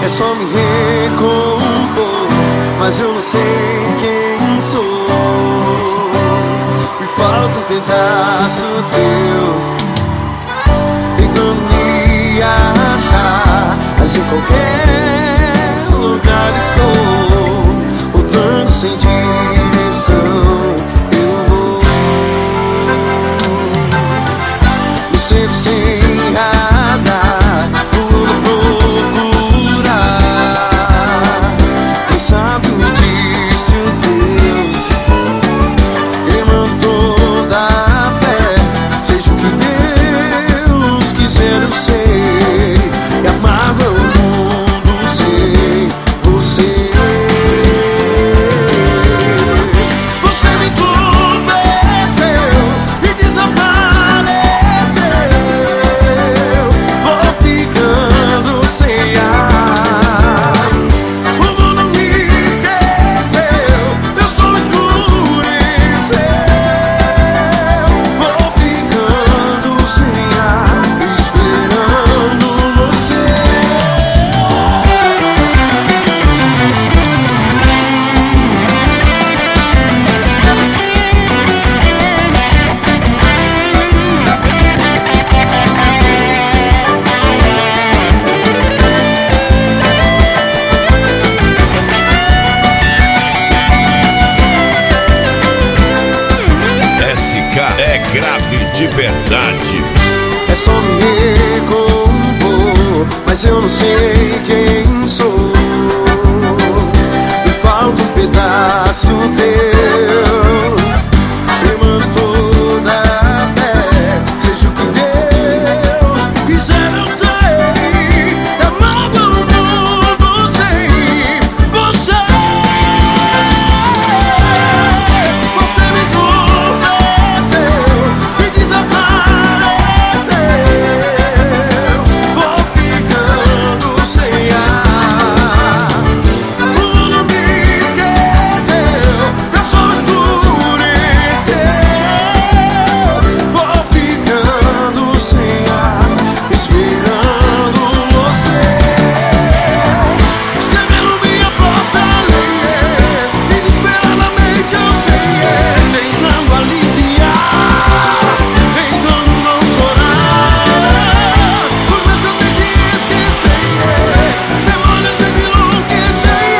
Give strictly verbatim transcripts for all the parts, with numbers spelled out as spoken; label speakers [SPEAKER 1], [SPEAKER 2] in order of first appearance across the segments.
[SPEAKER 1] É só me recompor, mas eu não sei quem sou. Me falta um pedaço teu, tentando me achar, mas em qualquer lugar estou, voltando sem direção. Eu vou no centro sem radar, vou procurar. Quem sabe me disse o teu, queimando toda a fé. Seja o que Deus quiser, eu sei, e amargo é o mundo sem você. Você me convenceu e desapareceu. Vou ficando sem ar, o mundo me esqueceu, meu sol escureceu. Vou ficando sem ar, esperando você.
[SPEAKER 2] S K é grave de verdade.
[SPEAKER 1] É só me recompor, mas eu não sei quem sou. Me falta um pedaço teu, queimando toda a fé. Seja o que Deus quiser, eu sei, é amargo o mundo sem você. Você me convenceu e desapareceu. Vou ficando sem ar, o mundo me esqueceu, meu sol escureceu. Vou ficando sem ar, esperando você. Escrevendo minha própria lei, desesperadamente eu sei, tentando aliviar, tentando não chorar. Por mais que eu tente esquecer, demônios sempre enlouquecem.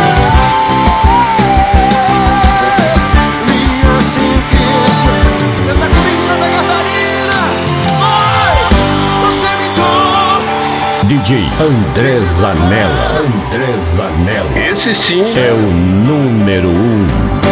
[SPEAKER 1] Minha sentença, canta comigo, Santa Catarina. Oi, você me deu.
[SPEAKER 3] D J André Zanella. André Zanella.
[SPEAKER 2] Esse sim
[SPEAKER 3] É o número um.